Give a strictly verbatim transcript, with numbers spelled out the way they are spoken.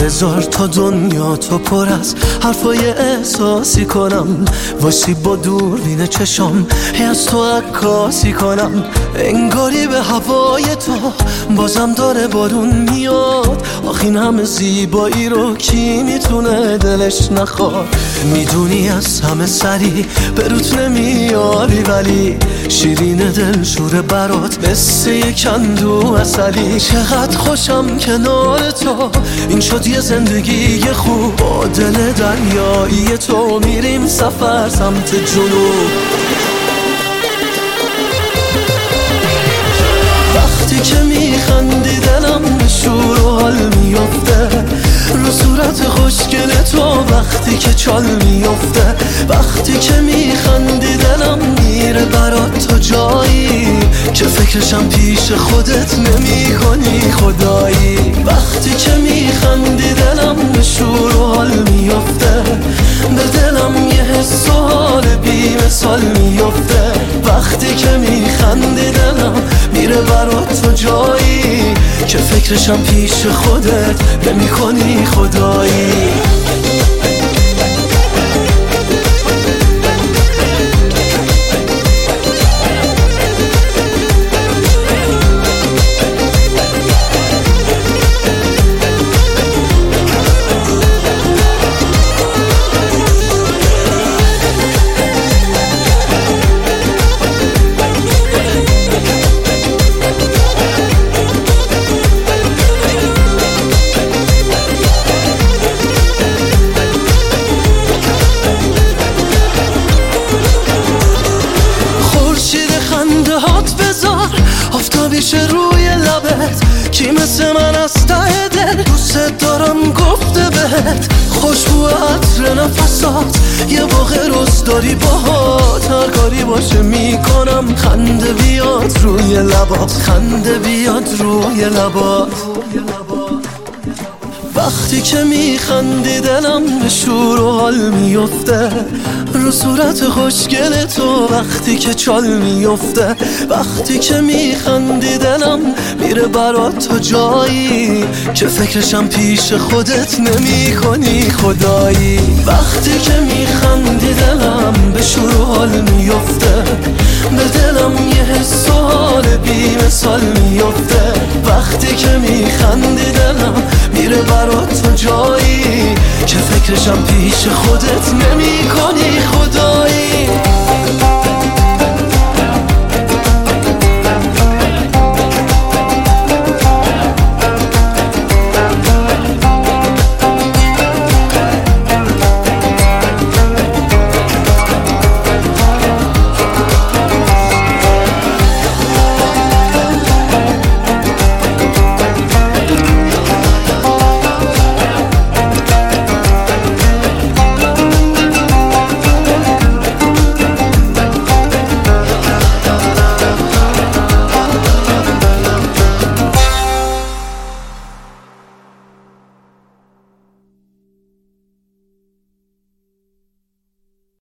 بذار تا دنیا تو پر از حرفای احساسی کنم، واسه با دوربین چشم هی از تو عکاسی کنم. انگاری به هوای تو بازم داره بارون میاد، آخ این همه زیبایی رو کی میتونه دلش نخواد. میدونی از همه سری به روت نمیاری، ولی شیرین دل شوره برات مثل یک اندو عسلی. چقدر خوشم کنار تو، این شد یه زندگی خوب. با دل دریایی تو میریم سفر سمت جنوب. وقتی که میخندی دلم به شور و حال میفته، رو صورت خوشگل تو وقتی که چال میفته. وقتی که میخندی دلم میره برات تا جایی که فکرشم پیش خودت نمی کنی خدایی. وقتی که میخندی دلم به شور و حال میفته، به دلم یه حس و حال بی مثال میفته. وقتی که میخندی دلم میره برات تا جایی که فکرشم پیش خودت نمی کنی خدایی. آفتابیشه روی لبت، کی مثل من از ته دل دوست دارم گفته بهت. خوشبو عطر نفسات یه باغ روز داری باهات، هر کاری باشه میکنم خنده بیاد روی لبات، خنده بیاد روی لبات. وقتی که میخندی دلم به شور و حال میفته، رو صورت خوشگل تو وقتی که چال میفته. وقتی که میخندی دلم میره برات تا جایی که فکرشم پیش خودت نمی کنی خدایی. وقتی که میخندی دلم به شور و حال میفته، به دلم یه حس و حال بی مثال میفته. وقتی که میخندی دلم میره برات تا جایی که فکرشم پیش خودت نمی کنی خدایی.